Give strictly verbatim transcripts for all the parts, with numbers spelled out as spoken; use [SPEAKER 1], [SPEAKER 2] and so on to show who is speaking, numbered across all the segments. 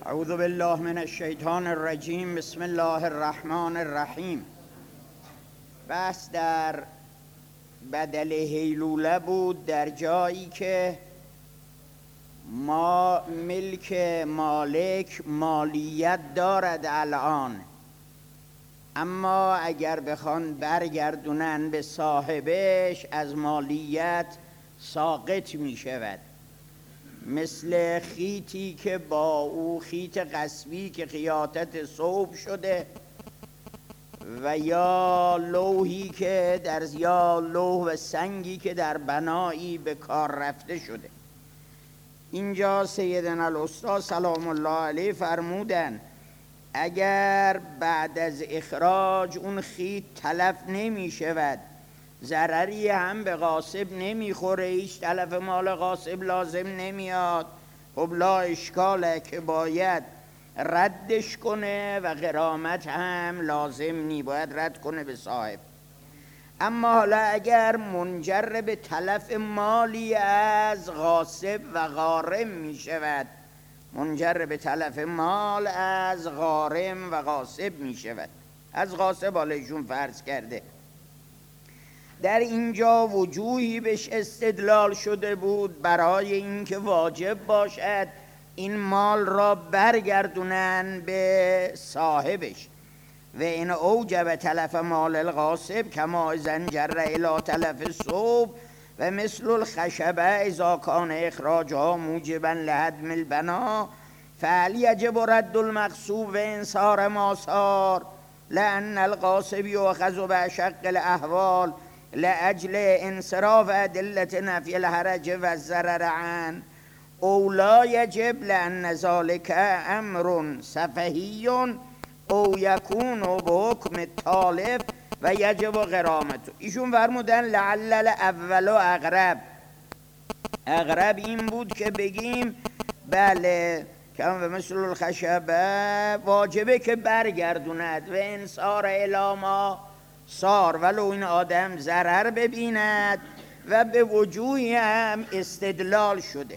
[SPEAKER 1] اعوذ بالله من الشیطان الرجیم. بسم الله الرحمن الرحیم. بحث در بدل هیلوله بود، در جایی که ما ملک مالک مالیت دارد الان، اما اگر بخوان برگردونن به صاحبش از مالیت ساقط می شود. مثل خیتی که با او خیت غصبی که خیاطت صوب شده و یا لوحی که در یا لوح و سنگی که در بنایی به کار رفته شده. اینجا سیدنا الاستاد سلام الله علیه فرمودن اگر بعد از اخراج اون خیت تلف نمی شود، ضرری هم به غاصب نمیخوره، هیچ تلف مال غاصب لازم نمیاد، خب لا اشکاله که باید ردش کنه و غرامت هم لازم نی، باید رد کنه به صاحب. اما حالا اگر منجر به تلف مالی از غاصب و غارم می شود، منجر به تلف مال از غارم و غاصب می شود، از غاصب حالشون فرض کرده، در اینجا وجوهی بهش استدلال شده بود برای اینکه واجب باشد این مال را برگردونن به صاحبش. و این اوجب تلف مال الغاصب کما زنجر الی تلف صوب و مثل الخشبه اذا کان اخراجها موجبا لهدم البنا فعل یجب رد المغصوب و انصار ما صار لأن الغاصب یؤخذ بأشق الاحوال لأجل انصراف ادلة نفی الحرج و الضرر عن او لا یجب لأن ذلك امر سفهی او یکون بحکم التالف و یجب غرامت. ایشون فرمودن لعل الاول اقرب، اقرب این بود که بگیم بله کم و مثل الخشبه واجبه که برگردوند و انصار الاما صار، ولو این آدم ضرر ببیند و به وجوهی هم استدلال شده.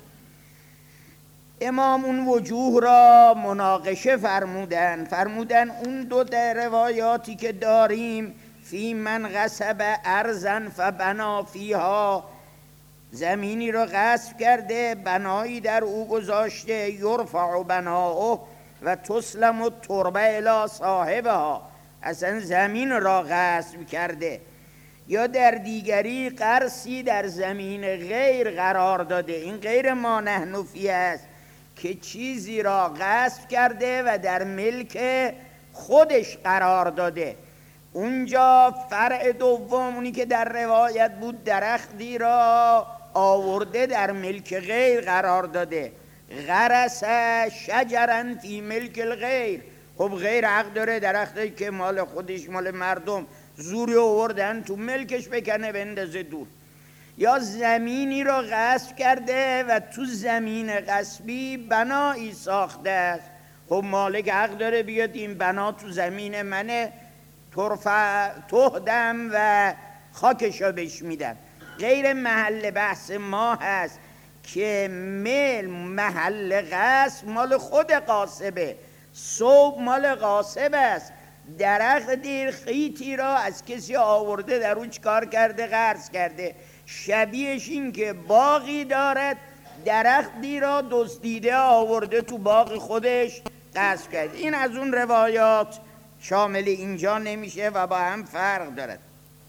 [SPEAKER 1] امام اون وجوه را مناقشه فرمودن، فرمودن اون دو در روایاتی که داریم فی من غصب ارضا فبنا فیها، زمینی را غصب کرده بنایی در او گذاشته، یرفع بناؤه و تسلم التربه الی صاحبها، اصلا زمین را غصب کرده، یا در دیگری قرصی در زمین غیر قرار داده. این غیر ما نحن فیه است که چیزی را غصب کرده و در ملک خودش قرار داده. اونجا فرع دوم اونی که در روایت بود درختی را آورده در ملک غیر قرار داده، غرس شجرا فی ملک الغیر، خب غیر حق داره درختی که مال خودش مال مردم زوری آوردن تو ملکش بکنه بندازه دور. یا زمینی را غصب کرده و تو زمین غصبی بنایی ساخته است، خب مالک حق داره بیاد این بنا تو زمین منه، ترفع تهدم و خاکشو بهش میدم. غیر محل بحث ما هست که مل محل غصب مال خود غاصبه، صوب مال غاصب است. درخت دیر خیتی را از کسی آورده در اون چکار کرده؟ غرس کرده. شبیهش این که باغی دارد درختی را دزدیده آورده تو باغ خودش غصب کرده. این از اون روایات شامل اینجا نمیشه و با هم فرق دارد.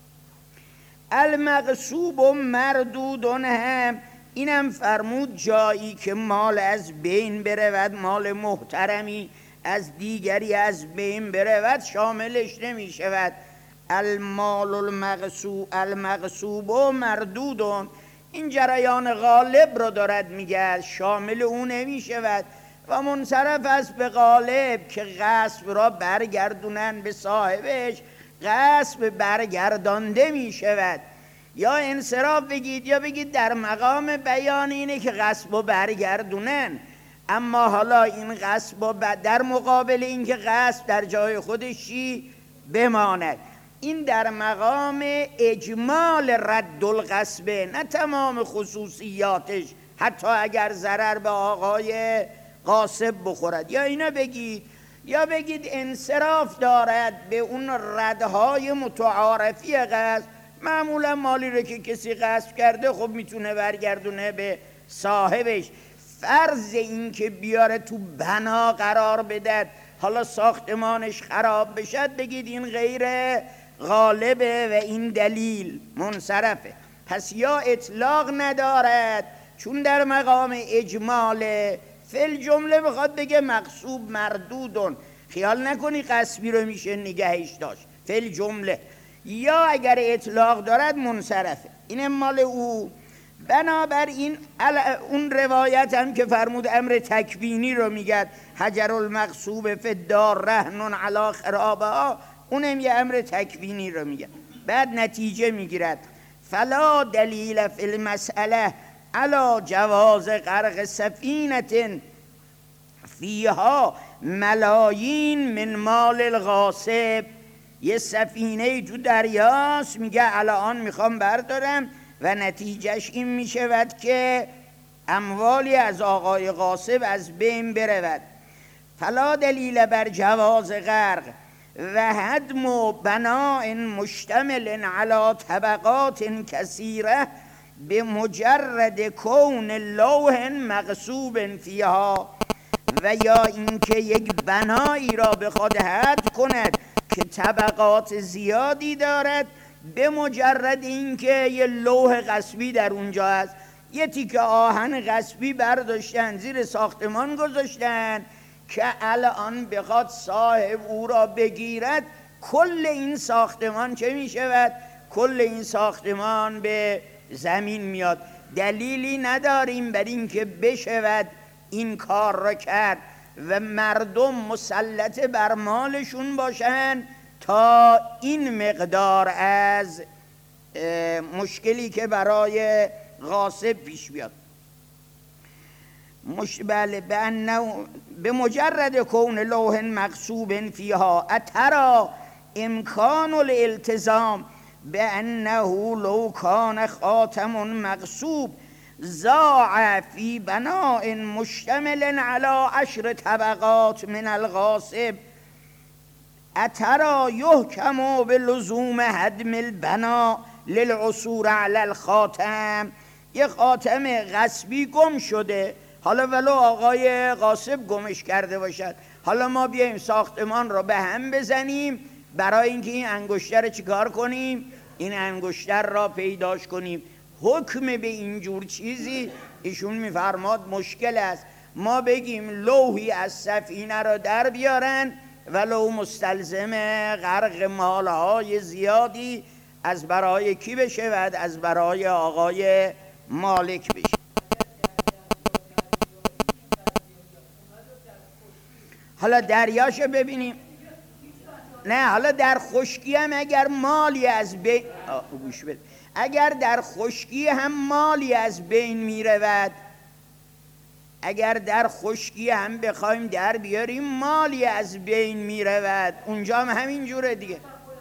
[SPEAKER 1] المغصوب و مردودون هم اینم فرمود جایی که مال از بین برود، مال محترمی از دیگری از بین برود شاملش نمی شود. المال المغصوب المغصوب و مردودون، این جریان غالب رو دارد میگه، شامل اون نمی شود و منصرف است به غالب که غصب را برگردونن به صاحبش، غصب برگردانده می شود. یا انصراف بگید یا بگید در مقام بیان اینه که غصب رو برگردونن، اما حالا این غصب و در مقابل این که غصب در جای خودشی بماند، این در مقام اجمال رد الغصبه، نه تمام خصوصیاتش، حتی اگر ضرر به آقای غاصب بخورد. یا اینا بگید، یا بگید انصراف دارد به اون ردهای متعارفی غصب. معمولا مالی رو که کسی غصب کرده خب میتونه برگردونه به صاحبش. فرض این که بیاره تو بنا قرار بدد حالا ساختمانش خراب بشد، بگید این غیر غالبه و این دلیل منصرفه. پس یا اطلاق ندارد چون در مقام اجماله، فل جمله بخواد بگه مغصوب مردودون، خیال نکنی غصبی رو میشه نگهش داشت، فل جمله. یا اگر اطلاق دارد منصرفه، این مال او. بنابراین اون روایت هم که فرمود امر تکوینی رو میگد، حجر المغصوب فی الدار رهن علی خرابها، اونم یه امر تکوینی رو میگه. بعد نتیجه میگیرد فلا دلیل فی المسئله علی جواز غرق سفینه فیها ملایین من مال الغاصب. یه سفینه تو دریاست، میگه الان میخوام بردارم و نتیجهش این میشود که اموالی از آقای غاصب از بین برود. فلا دلیل بر جواز غرق و هدم و بناء مشتمل علی طبقات کثیره به مجرد کون لوح مغصوب فیها. و یا اینکه یک بنایی را بخواد هدم کند که طبقات زیادی دارد، به مجرد اینکه یه لوح غصبی در اونجا هست، یه تیکه آهن غصبی برداشتن زیر ساختمان گذاشتن که الان بخواد صاحب او را بگیرد، کل این ساختمان چه می شود؟ کل این ساختمان به زمین میاد. دلیلی نداریم بر این که بشود این کار را کرد و مردم مسلط بر مالشون باشن تا این مقدار از مشکلی که برای غاصب پیش بیاد. مش بله به مجرد کون لوح مغصوب فیها اترا امکان الالتزام به انه لو کان خاتم مغصوب زاع فی بناء مشتمل علی عشر طبقات من الغاصب اترا یحکم بلزوم هدم البنا للعثور علی الخاتم. یه خاتم غصبی گم شده، حالا ولو آقای غاصب گمش کرده باشد، حالا ما بیایم ساختمان رو به هم بزنیم برای اینکه این انگشتر رو چیکار کنیم؟ این انگشتر را پیداش کنیم. حکم به اینجور چیزی ایشون میفرماد مشکل است. ما بگیم لوحی از سفینه را در بیارن ولو مستلزم غرق مالهای زیادی از برای کی بشه؟ و از برای آقای مالک بشه. حالا دریاشو ببینیم. نه حالا در خشکی هم اگر مالی از بین گوش بده، اگر در خشکی هم مالی از بین می رود، اگر در خشکی هم بخوایم در بیاریم مالی از بین می رود، اونجا هم همین جوره دیگه.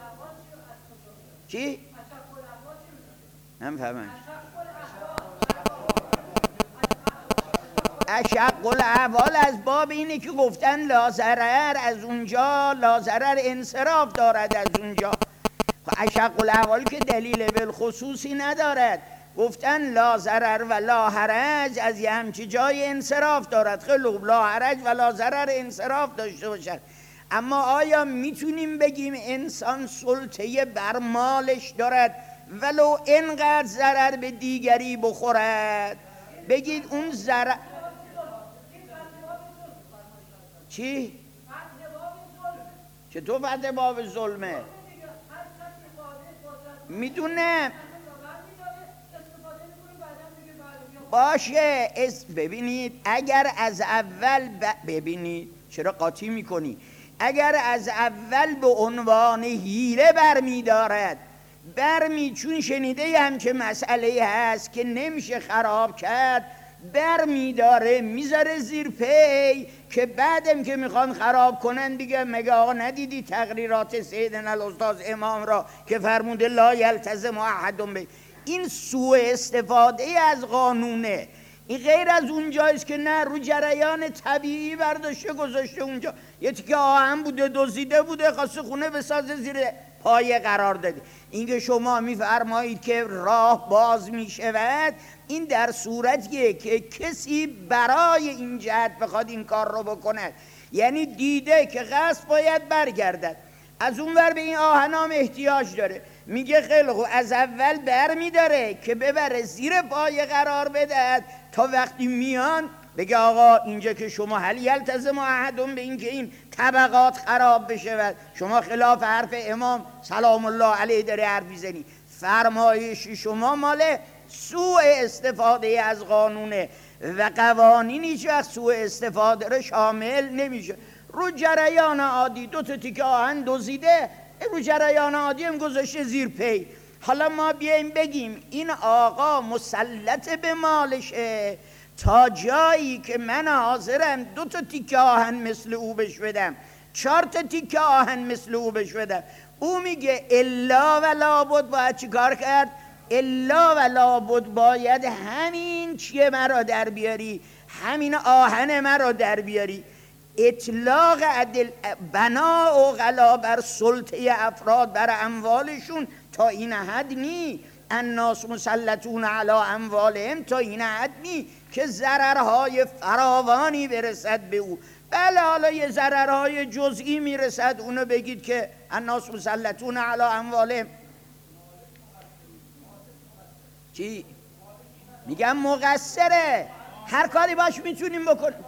[SPEAKER 1] چی؟ نمی‌فهمم. اشق الاحوال از باب اینه که گفتن لازرر از اونجا، لازرر انصراف دارد از اونجا. اشق الاحوال که دلیل بالخصوصی ندارد، گفتن لازرر و لا حرج از یه همچی جای انصراف دارد. خیلی لا حرج و لازرر انصراف داشته باشد. اما آیا میتونیم بگیم انسان سلطه بر مالش دارد ولو اینقدر ضرر به دیگری بخورد؟ بگید اون ضرر چی؟ چطور فتح باب ظلمه؟ میدونم باشه. ببینید اگر از اول ب... ببینید چرا قاطی میکنی؟ اگر از اول به عنوان حیله برمی دارد برمی، چون شنیده هم که مسئله هست که نمیشه خراب کرد، برمی داره میذاره زیر پی که بعدم که میخوان خراب کنن دیگه مگه آقا ندیدی تقریرات سیدنا الاستاذ امام را که فرموده لا یلتزم احد به؟ این سوء استفاده از قانونه این غیر از اونجایست که نه رو جریان طبیعی برداشته گذاشته اونجا، یه تیکه آهن بوده دزدیده بوده خواسته خونه بسازه زیر پایه قرار داده. اینکه شما میفرمایید که راه باز میشود، این در صورتیه که کسی برای این جهت بخواد این کار رو بکند، یعنی دیده که قصد باید برگردد، از اون ور به این آهنام احتیاج داره، میگه خیلی خوب از اول بر میداره که ببره زیر پایه قرار بدهد تا وقتی میان بگه آقا اینجا که شما هل یلتزم احدون به این که این طبقات خراب بشه، شما خلاف حرف امام سلام الله علیه داره حرف میزنی. فرمایش شما مال سوء استفاده از قانونه و قوانین هیچ وقت سوء استفاده رو شامل نمیشه. رو جریان عادی دو تا تیکه آهن دزدیده، رو جریان عادی هم گذاشته زیر پی. حالا ما بیایم بگیم این آقا مسلط به مالشه تا جایی که من حاضرم دو تا تیکه آهن مثل او بش بدم، چهار تا تیکه آهن مثل او بش بدم. او میگه الا و لابد باید چی کار کرد؟ الا و لابد باید همین چیه مرا در بیاری، همین آهن مرا در بیاری. اطلاق عدل بنا و غلا بر سلطه افراد بر اموالشون تا این حد نی، الناس مسلطون علی اموالهم تا این حد نی که ضررهای فراوانی برسد به او. بله حالا یه ضررهای جزئی میرسد، اونو بگید که الناس مسلطون علی اموالهم. چی؟ میگم مقصره، هر کاری باش میتونیم بکنیم.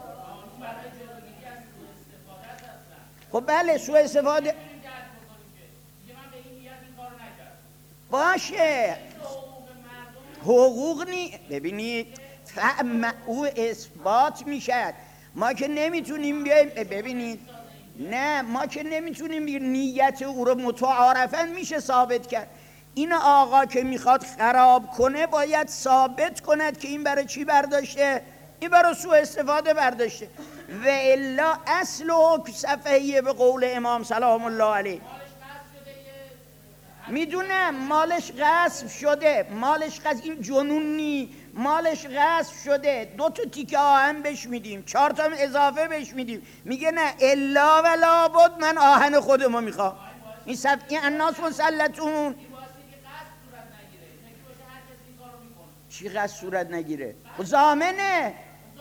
[SPEAKER 1] خب بله سوء استفاده باشه، حقوق نی. ببینید او اثبات میشد، ما که نمیتونیم بیایم. ببینید نه ما که نمیتونیم نیت او رو متعارفاً میشه ثابت کرد. این آقا که میخواد خراب کنه باید ثابت کند که این برای چی برداشته، این برای سوء استفاده برداشته. و الا اصل حکم صفحیه به قول امام سلام الله علیه. میدونم مالش غصب شده، مالش غصب، این جنون نی، مالش غصب شده، دو تا تیکه آهن بهش میدیم، چهار تا اضافه بهش میدیم، میگه نه الا و لابد من آهن خودمو میخوام. این صف این الناس مسلطون چی قصد صورت نگیره؟ خب زامنه،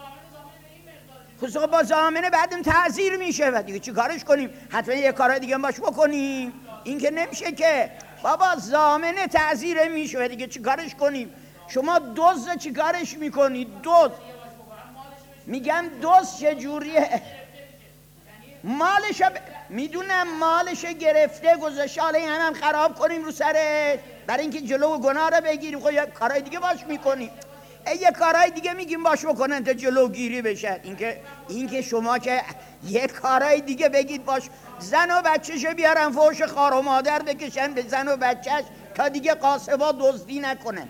[SPEAKER 1] خب با زامنه بعدم تعزیر میشه و دیگه چی کارش کنیم؟ حتما یه کارهای دیگه باش بکنیم؟ این که نمیشه که بابا، زامنه تعزیر میشه و دیگه چی کارش کنیم؟ شما دزد چی کارش میکنی؟ دزد میگم دزد چجوریه؟ مالش ب... میدونم مالش گرفته گذاشته، حالا این هم, هم خراب کنیم رو سرش برای اینکه جلو گناه رو بگیریم. خب یه کارهای دیگه باش میکنیم، یه کارهای دیگه میگیم باش بکنن تا جلوگیری بشه. اینکه اینکه شما که یه کارهای دیگه بگید باش، زن و بچه‌شو بیارن فوش خار و مادر بکشن به زن و بچه‌ش تا دیگه قاسبا دزدی نکنن.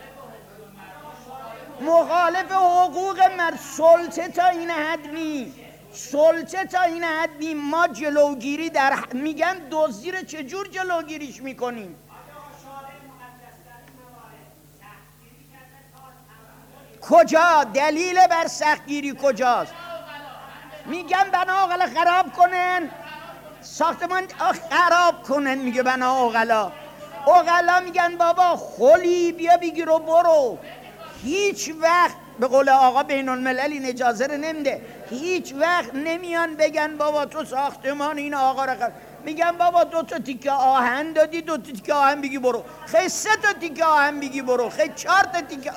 [SPEAKER 1] مخالف حقوق مرد، سلطه تا این حد نی، سلطه تا این حد نی. ما جلوگیری در میگن دزدی رو چجور جلوگیریش میکنیم؟ کجا دلیل بر سختگیری کجاست؟ میگن بنا اغلا خراب کنن ساختمان، خراب کنن. میگه بنا اغلا، اغلا میگن بابا خلی بیا بگیر و برو. هیچ وقت به قول آقا بین الملل این اجازه رو نمیده، هیچ وقت نمیان بگن بابا تو ساختمان این آقا رو خراب. میگن بابا دو تا تیکه آهن دادی، دو تا تیکه آهن بگی برو. خیلی سه تا تیکه آهن بگی برو، خیلی چهار تا تیکه.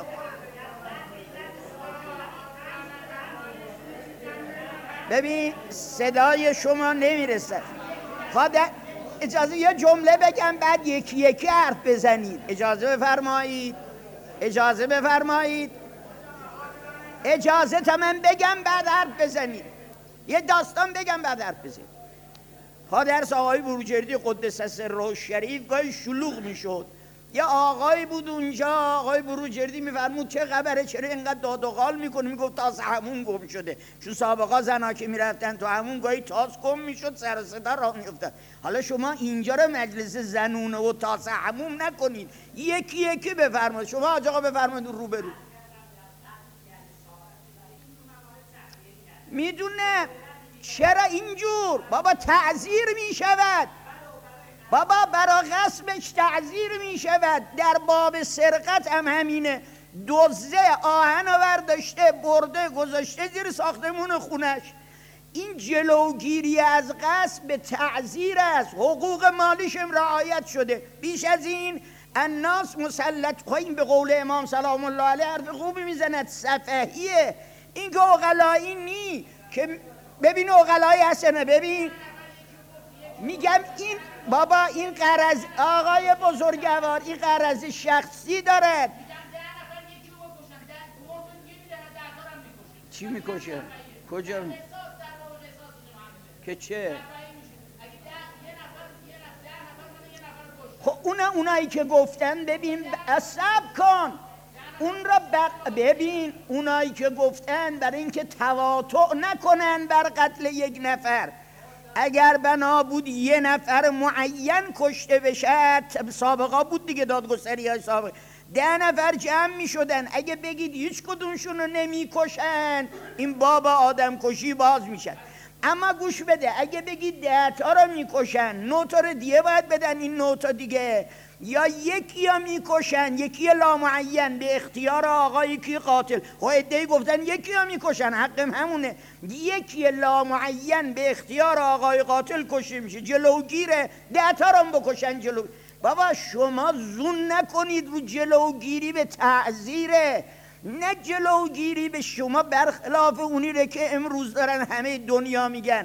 [SPEAKER 1] ببین صدای شما نمیرسه. خواهد اجازه یه جمله بگم بعد یکی یکی حرف بزنید. اجازه بفرمایید، اجازه بفرمایید، اجازه تا من بگم بعد حرف بزنید. یه داستان بگم بعد حرف بزنید. درس آقای بروجردی قدس سره الشریف گاهی شلوغ میشد. یه آقای بود اونجا، آقای بروجردی میفرمود چه خبره، چرا اینقدر داد و قال میکنه؟ میگفت تاس همون گم شده. چون سابقا زنا که میرفتن تو همون گاهی تاس گم میشد، سر و صدا راه میافتاد. حالا شما اینجا رو مجلس زنونه و تاس همون نکنید، یکی یکی بفرمایید. شما حاج آقا بفرمایید رو برو. میدونه چرا اینجور؟ بابا تعزیر میشود، بابا برا غصبش تعزیر میشود. در باب سرقت هم همینه. دزده آهن برداشته برده گذاشته زیر ساختمون خونش، این جلوگیری از غصب به تعزیر است، حقوق مالیش هم رعایت شده. بیش از این الناس مسلط. این به قول امام سلام الله علیه حرف خوبی میزند، سفهیه. این که عقلایی نی که ببین عقلای حسنه. ببین میگم این بابا این قرض آقای بزرگوار این قرض شخصی دارد. چی میکشه؟ کجا؟ که چه؟ خب اون اونایی که گفتن ببین صبر کن اون را ببین اونایی که گفتن برای اینکه تواطؤ نکنن بر قتل یک نفر، اگر بنا بود یه نفر معین کشته بشه، سابقا بود دیگه دادگستری های سابق، ده نفر جمع می شدن. اگه بگید هیچ کدومشون رو نمی کشن این باب آدم کشی باز میشن. اما گوش بده، اگه بگید ده تا رو می کشن، نه تا رو دیگه باید بدن این نه تا دیگه، یا یکی ها می کشن یکی لامعین به اختیار آقا یکی قاتل. خب عده‌ای گفتن یکی ها می کشن، حقم همونه. یکی لامعین به اختیار آقای قاتل کشته میشه، جلوگیره، ده تا رو بکشن جلو. بابا شما زون نکنید رو جلوگیری به تعزیره، نه جلوگیری به شما برخلاف اونیره که امروز دارن همه دنیا میگن.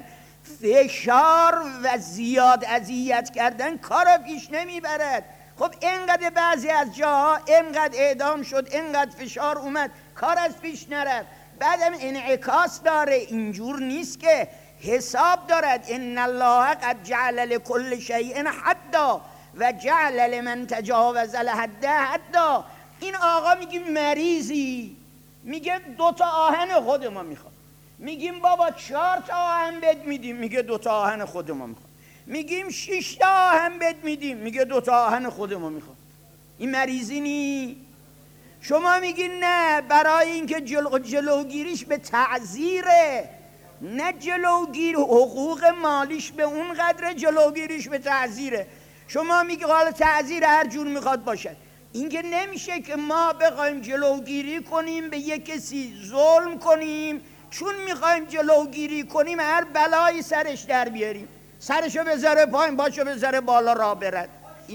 [SPEAKER 1] فشار و زیاد اذیت کردن کار پیش نمیبرد. خب اینقدر بعضی از جاها اینقدر اعدام شد، اینقدر فشار اومد، کار از پیش نرفت. بعدم انعکاس داره، اینجور نیست که حساب دارد. ان الله قد جعل لكل شیء حدا و جعل لمن تجاوز الحد حدا. این آقا میگیم مریضی، میگه دو تا آهن خود ما میخواد. میگیم بابا چهار تا آهن بد میدیم، میگه دو تا آهن خود ما میخواد. میگیم شش تا آهن بد میدیم، میگه دو تا آهن خود ما میخواد. این مریضی نی؟ شما میگین نه، برای اینکه جلو جلوگیریش به تعزیره، نه جلوگیر حقوق مالیش به اون قدر، جلوگیریش به تعزیره. شما میگی حالا تعزیر هر جور میخواد باشد. این که نمیشه که ما بخوایم جلوگیری کنیم به یک کسی ظلم کنیم، چون میخوایم جلوگیری کنیم هر بلایی سرش در بیاریم، سرشو بذاره پایین باشو بذاره بالا را برد.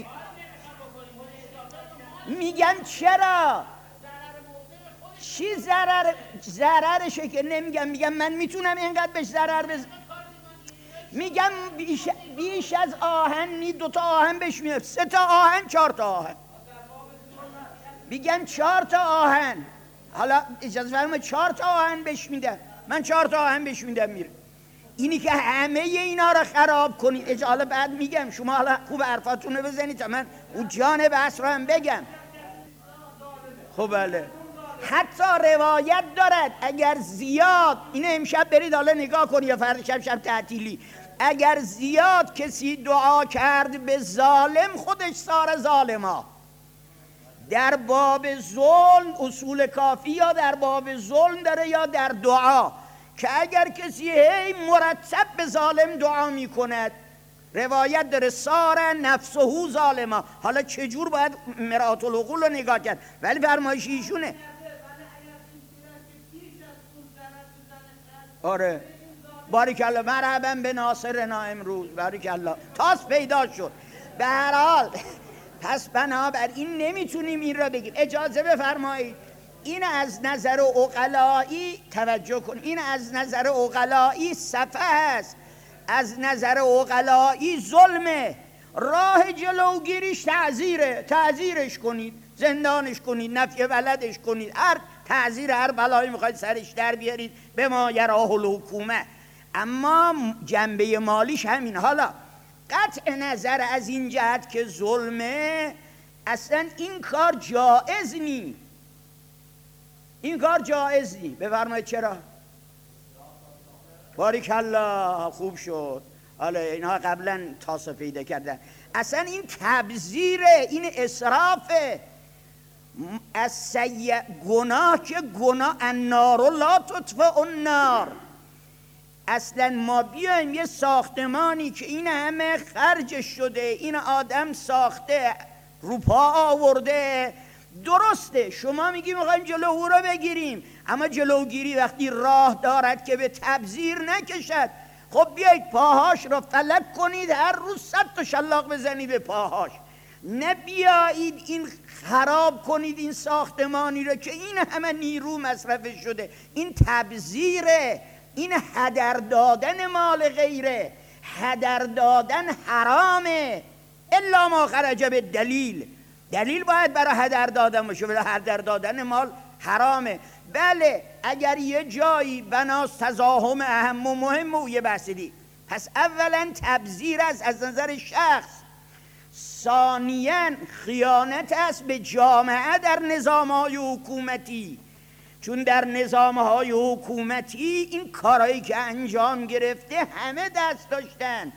[SPEAKER 1] میگن چرا؟ چی ضرر ضررشه که نمیگم، میگم من میتونم اینقدر بهش ضرر بزنم. میگم بیش, بیش از آهن نی، دو تا آهن بهش میاد، سه تا آهن، چهار تا آهن. میگن چهار تا آهن، حالا اجازه فرمایید چهار تا آهن بهش میدم، من چهار تا آهن بهش میدم میره. اینی که همه اینا رو خراب کنید. اجازه بعد میگم، شما حالا خوب حرفاتون رو بزنید تا من اون جان بحث رو هم بگم. خب بله، حتی روایت دارد اگر زیاد، اینه امشب برید حالا نگاه کنید یا فردا شب شب تعطیلی، اگر زیاد کسی دعا کرد به ظالم خودش سار ظالما. در باب ظلم اصول کافی یا در باب ظلم داره یا در دعا، که اگر کسی هی مرتب به ظالم دعا میکند، روایت داره سار نفسه ظالما. حالا چجور باید مرآت العقول رو نگاه کرد، ولی فرمایش ایشونه. آره باریکالله، مرحبا به ناصرنا امروز، باریکالله تاس پیدا شد. به هر حال پس بنابراین نمیتونیم این را بگیم. اجازه بفرمایید این از نظر عقلایی توجه کن، این از نظر عقلایی سفه است، از نظر عقلایی ظلمه. راه جلوگیریش تعزیره، تعزیرش کنید، زندانش کنید، نفی ولدش کنید، هر تعزیر هر بلایی میخواید سرش در بیارید، به ما یراه الحکومه. اما جنبه مالیش همین. حالا قطع نظر از این جهت که ظلمه، اصلا این کار جائز نی، این کار جائز نی. بفرمایید چرا؟ باریکالله خوب شد. حالا اینها قبلا تاسو پیدا کردن. اصلا این تبذیره، این اسرافه. از سیء گناه که گناه، النار لا تطفئ النار، اصلا ما بیایم یه ساختمانی که این همه خرجش شده، این آدم ساخته، رو پا آورده، درسته شما میگی میخوایم جلو او رو بگیریم، اما جلوگیری وقتی راه دارد که به تبذیر نکشد، خب بیایید پاهاش رو فلک کنید، هر روز صد تا شلاق بزنید به پاهاش، نه بیایید این خراب کنید این ساختمانی رو که این همه نیرو مصرف شده. این تبذیره، این هدر دادن مال غیره، هدر دادن حرامه، الا ما خرج به دلیل، دلیل باید برای هدر دادن باشه، ولی هدر دادن مال حرامه. بله اگر یه جایی بناس تزاحم اهم و مهم و یه بحثی، پس اولا تبذیر است از نظر شخص، ثانیاً خیانت است به جامعه در نظام‌های حکومتی، چون در نظام‌های حکومتی این کارهایی که انجام گرفته همه دست داشتن،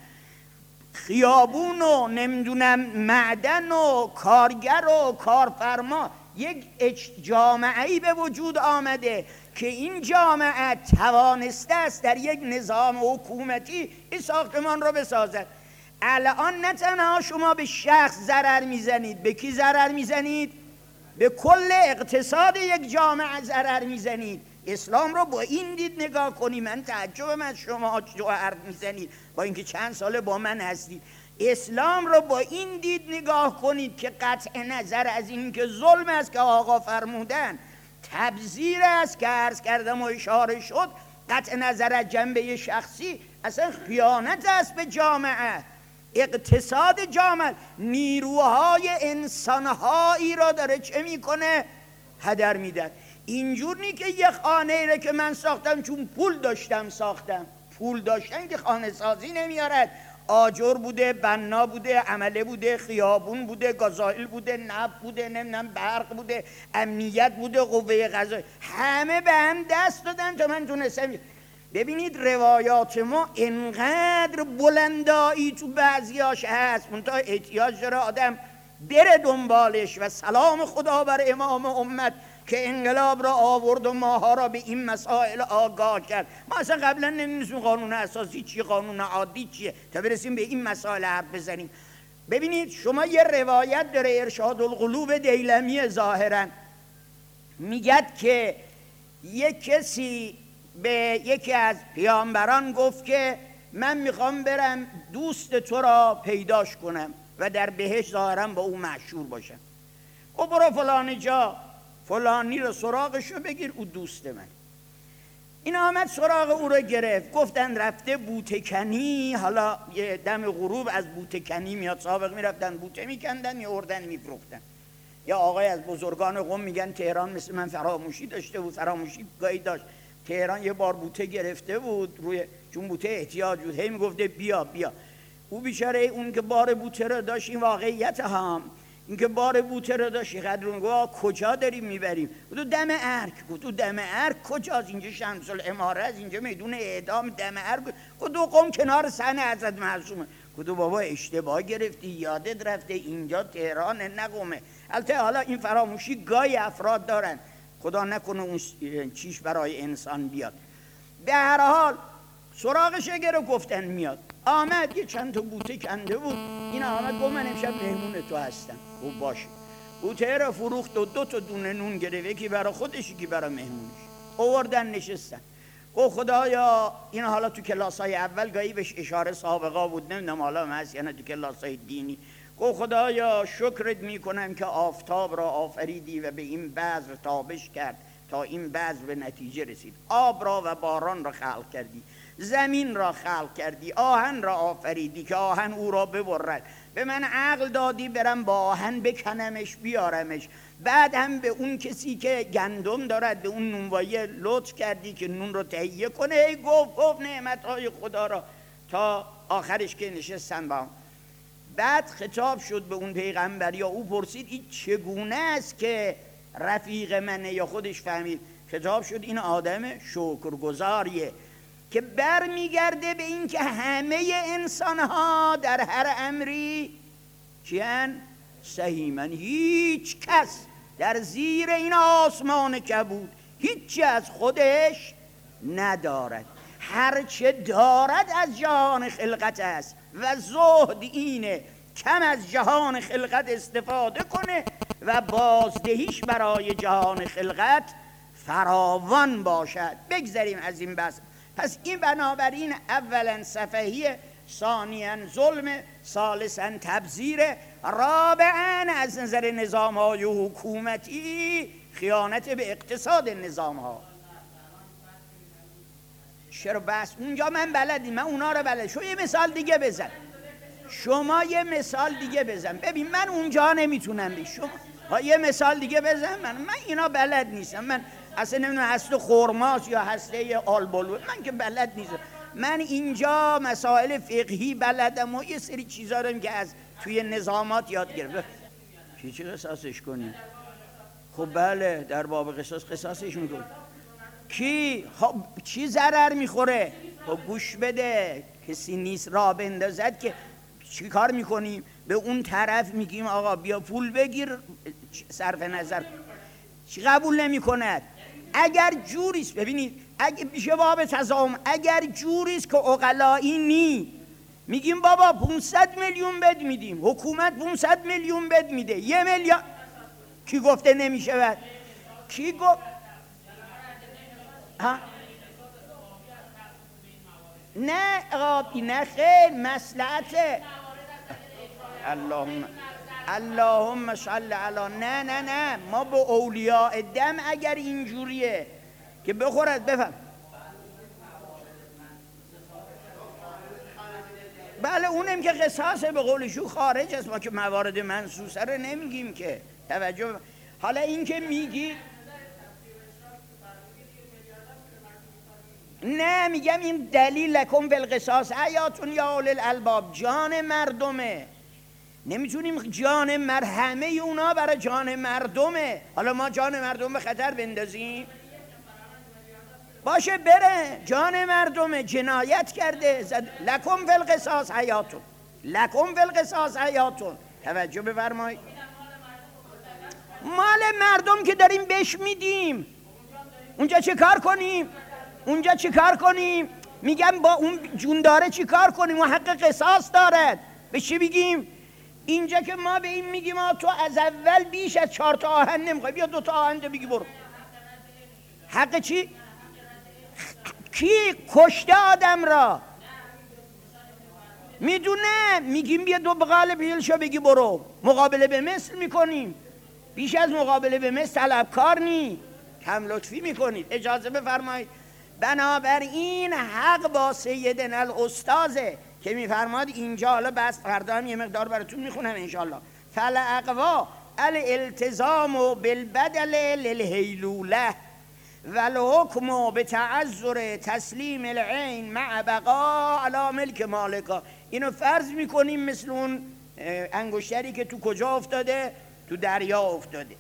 [SPEAKER 1] خیابون و نمیدونم معدن و کارگر و کارفرما، یک جامعه‌ای به وجود آمده که این جامعه توانسته است در یک نظام حکومتی این ساختمان رو بسازد. الان نه تنها شما به شخص ضرر میزنید، به کی ضرر میزنید؟ به کل اقتصاد یک جامعه ضرر میزنید. اسلام رو با این دید نگاه کنی، من تعجبم از شما جو حرف میزنید با اینکه چند ساله با من هستید. اسلام رو با این دید نگاه کنید که قطع نظر از این که ظلم است که آقا فرمودن، تبذیر است که عرض کردم و اشاره شد، قطع نظر از جنبه شخصی، اصلا خیانت است به جامعه، اقتصاد جامعه، نیروهای انسانهایی را داره چه میکنه؟ هدر میده. اینجور نی که یه خانه را که من ساختم چون پول داشتم ساختم، پول داشتن که خانه سازی نمیارد، آجر بوده، بنا بوده، عمله بوده، خیابون بوده، گازائل بوده، نفت بوده، نمیدونم برق بوده، امنیت بوده، قوه قضاییه، همه به هم دست دادن تا من تونستم. ببینید روایات ما انقدر بلندایی تو بعضیاش هست، منتها احتیاج داره آدم بره دنبالش. و سلام خدا بر امام امت که انقلاب را آورد و ماها را به این مسائل آگاه کرد. ما اصلا قبلا نمی‌دونستیم قانون اساسی چیه، قانون عادی چیه، تا برسیم به این مسائل حرف بزنیم. ببینید شما یه روایت داره ارشاد القلوب دیلمی ظاهرا میگد که یک کسی به یکی از پیامبران گفت که من میخوام برم دوست تو را پیداش کنم و در بهشت ظاهرا با او مشهور باشم. او برو فلان جا، فلانی رو سراغش رو بگیر، او دوست من. این آمد سراغ او رو گرفت، گفتن رفته بوتکنی، حالا یه دم غروب از بوتکنی میاد، سابق میرفتن بوته میکندن یا اردن میفروختن. یا آقای از بزرگان قم میگن تهران مثل من فراموشی داشته بود، فراموشی گاهی داشت. تهران یه بار بوته گرفته بود، روی چون بوته احتیاج بود، هی میگفته بیا بیا. او بیچاره اون که بار بوته رو داشت، این واقعیت هم این که بار بوته رو داشت، قدر رو میگه کجا داریم میبریم؟ گفتو دم ارک. گفتو دم ارک کجاست؟ اینجا شمس الاماره است، اینجا میدون اعدام، دم ارک. گفتو قم کنار صحن حضرت معصومه. گفتو بابا اشتباه گرفتی، یادت رفته اینجا تهران نه قمه. البته حالا این فراموشی گاهی افراد دارن، خدا نکنه اون چیش برای انسان بیاد. به هر حال سراغش اگر گفتن میاد، آمد یه چند تا بوته کنده بود. این آمد گفت من امشب مهمون تو هستم. گفت باشه. بوته رو فروخت و دو تا دونه نون گرفت، یکی برای خودش یکی برای مهمونش. آوردن نشستن. گفت خدایا، این حالا تو کلاسای اول گاهی بهش اشاره سابقا بود، نمیدونم حالا هست یعنی تو کلاسای دینی. گفت خدایا شکرت میکنم که آفتاب را آفریدی و به این بذر تابش کرد تا این بذر به نتیجه رسید. آب را و باران را خلق کردی، زمین را خلق کردی، آهن را آفریدی که آهن او را ببرد. به من عقل دادی برم با آهن بکنمش بیارمش. بعد هم به اون کسی که گندم دارد به اون نونوایی لطف کردی که نون رو تهیه کنه. ای گفت گفت نعمتهای خدا را تا آخرش که نشستن با هم. بعد خطاب شد به اون پیغمبر، یا او پرسید این چگونه است که رفیق منه، یا خودش فهمید. خطاب شد این آدم شکرگزاریه که بر میگرده به این که همه انسانها در هر امری چیان سهیمن، هیچ کس در زیر این آسمان کبود هیچی از خودش ندارد. هرچه دارد از جهان خلقت است و زهد اینه کم از جهان خلقت استفاده کنه و بازدهیش برای جهان خلقت فراوان باشد. بگذاریم از این بحث. پس این بنابراین اولا سفهیه، ثانیاً ظلم، ثالثاً تبذیر، رابعاً از نظر نظام‌های حکومتی خیانت به اقتصاد نظام‌ها. چرا بس اونجا من بلدی، من اونا رو بلد. شو یه مثال دیگه بزن، شما یه مثال دیگه بزن. ببین من اونجا نمیتونم بی شما یه مثال دیگه بزن. من من اینا بلد نیستم. من اصلا نمیدونم هسته خرماست یا هسته آلبالو، من که بلد نیستم. من اینجا مسائل فقهی بلدم و یه سری چیزا رو که از توی نظامات یاد گرفتم. چی چی قصاصش کنیم؟ خب بله در باب قصاص قصاصش میکنیم. کی؟ خب چی ضرر میخوره؟ خب گوش بده، کسی نیست راه بندازد که چی کار میکنیم؟ به اون طرف میگیم آقا بیا پول بگیر، صرف نظر چی قبول نمی کند. اگر جوریست، ببینید اگه میشه باب تضامن، اگر جوریست که عقلایی نی، میگیم بابا پانصد میلیون بد میدیم، حکومت پانصد میلیون بد میده، یه میلیارد کی گفته نمیشه بعد؟ کی گفت؟ ها؟ نه آقا نه خیر مصلحته. اللهم اللهم صل علی. نه نه نه ما به اولیاء دم اگر اینجوریه که بخورد بفهم. بله اونم که قصاصه به قولشو خارج است، ما که موارد منصوصه رو نمیگیم که توجه. حالا این که میگی نه میگم این دلیل لکم فی القصاص حیاتون یا اولی الالباب، جان مردمه. نمیتونیم جان مر همه اونا برای جان مردمه. حالا ما جان مردم به خطر بندازیم؟ باشه بره، جان مردمه، جنایت کرده. زد... لکم فی القصاص حیاتون، لکم فی القصاص حیاتون. توجه بفرمایید، مال مردم که داریم بهش میدیم، اونجا چه کار کنیم؟ اونجا چی کار کنیم؟ میگم با اون جون داره چی کار کنیم؟ اون حق قصاص دارد. به چی بگیم؟ اینجا که ما به این میگیم تو از اول بیش از چهار تا آهن نمیخوای، بیا دو تا آهن تو بگی برو. حق چی؟ کی کشته آدم را؟ میدونه، میگیم بیا دو بغال بیلشو بگی برو. مقابله به مثل میکنیم، بیش از مقابله به مثل طلبکار نی، کم لطفی میکنید. اجازه بفرمایید. بنابراین حق با سیدنا الاستاذه که میفرماد اینجا، حالا بس فردا هم یه مقدار براتون میخونم انشالله. فالاقوا الالتزام بالبدل للهیلوله والحکم بتعذر تسلیم العین مع بقا علی ملک مالکا. اینو فرض میکنیم مثل اون انگشتری که تو کجا افتاده؟ تو دریا افتاده.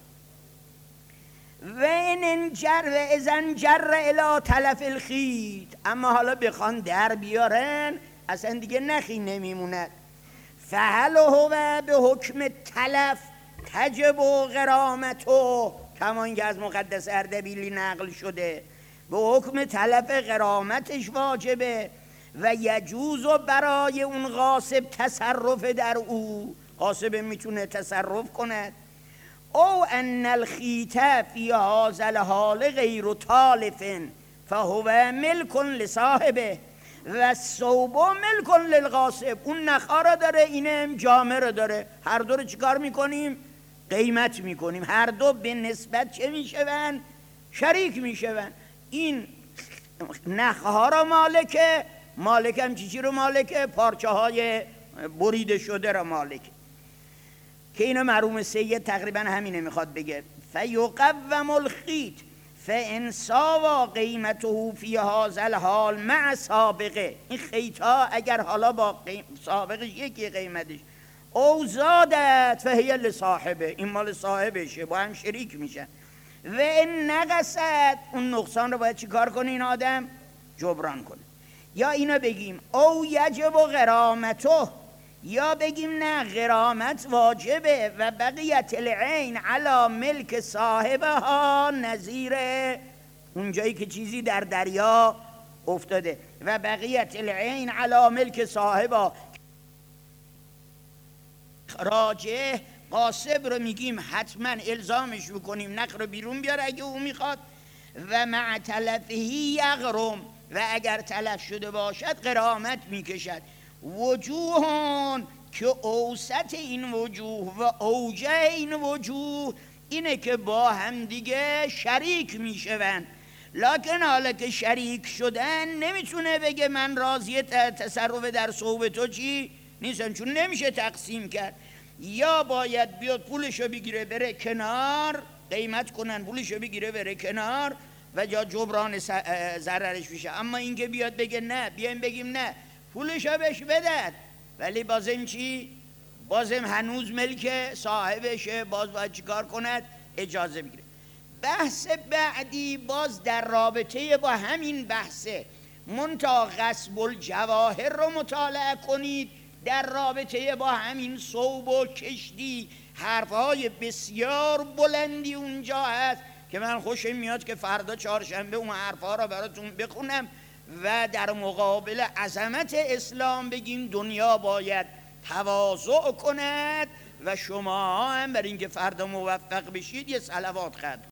[SPEAKER 1] و این انجر و ازنجر الی تلف الخیط. اما حالا بخوان در بیارن اصلا دیگه نخی نمیموند. فهل هو به حکم تلف تجب و غرامتو، کمان که از مقدس اردبیلی نقل شده، به حکم تلف غرامتش واجبه. و یجوز برای اون غاصب تصرف در او، غاصب میتونه تصرف کند. او ان الخیط فی هذا الحال غیر تالف فهو ملک لصاحبه و الثوب ملک للغاصب. اون نخا را داره، اینم جامه را داره، هر دو رو چیکار میکنیم؟ قیمت میکنیم. هر دو به نسبت چه میشون؟ شریک میشون. این نخها را مالکه، مالک هم چی چی رو مالکه؟ پارچه های بریده شده را مالکه. که اینو مرحوم سید تقریبا همینه میخواد بگه. فیقوم الخیط فان ساوا قیمته فی هذا الحال مع سابقه. این خیطا اگر حالا با سابقش یکی قیمتش، او زادت فهی لصاحبه، این مال صاحبشه، با هم شریک میشن. و ان نقصت، اون نقصان رو باید چی کار کنه این آدم؟ جبران کنه. یا اینو بگیم او یجب غرامته، یا بگیم نه غرامت واجبه و بقیت العین علی ملک صاحبها، نظیر اونجایی که چیزی در دریا افتاده. و بقیت العین علی ملک صاحبا. راجع قاسب رو میگیم حتما الزامش بکنیم نخ رو بیرون بیاره اگه او میخواد، و مع تلفهی یغرم، و اگر تلف شده باشد غرامت میکشد. وجوهان که اوسط این وجوه و اوجه این وجوه اینه که با هم دیگه شریک میشوند، لکن حالا که شریک شدن نمیتونه بگه من راضی تصرف در صوب تو چی نیستم، چون نمیشه تقسیم کرد. یا باید بیاد پولشو بگیره بره کنار، قیمت کنن پولشو بگیره بره کنار و یا جبران ضررش میشه. اما اینکه بیاد بگه نه، بیایم بگیم نه پولشو بهش بدد، ولی بازم چی؟ بازم هنوز ملک صاحبشه، باز باید چیکار کند؟ اجازه بگیره. بحث بعدی باز در رابطه با همین بحثه، منتها غصب الجواهر رو مطالعه کنید در رابطه با همین صوب و کشتی. حرفهای بسیار بلندی اونجا هست که من خوشم میاد که فردا چهارشنبه اون حرفها رو براتون بخونم و در مقابل عظمت اسلام بگیم دنیا باید تواضع کند و شما هم برای اینکه فردا موفق بشید یه صلوات خواهد